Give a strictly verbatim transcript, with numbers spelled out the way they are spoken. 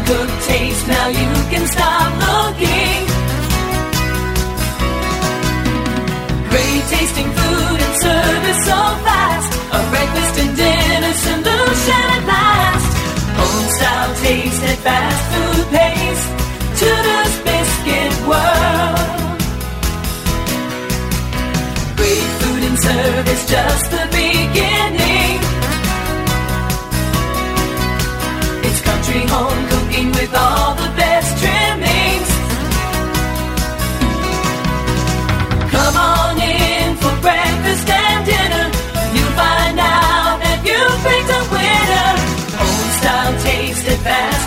good taste, now you can stop looking. Great tasting food and service so fast, a breakfast and dinner solution at last. Home style taste at fast food pace, Tudor's Biscuit World. Great food and service, just the beginning. It's country home cooking with all the best trimmings. Come on in for breakfast and dinner, you'll find out that you picked a winner. Home style taste at fast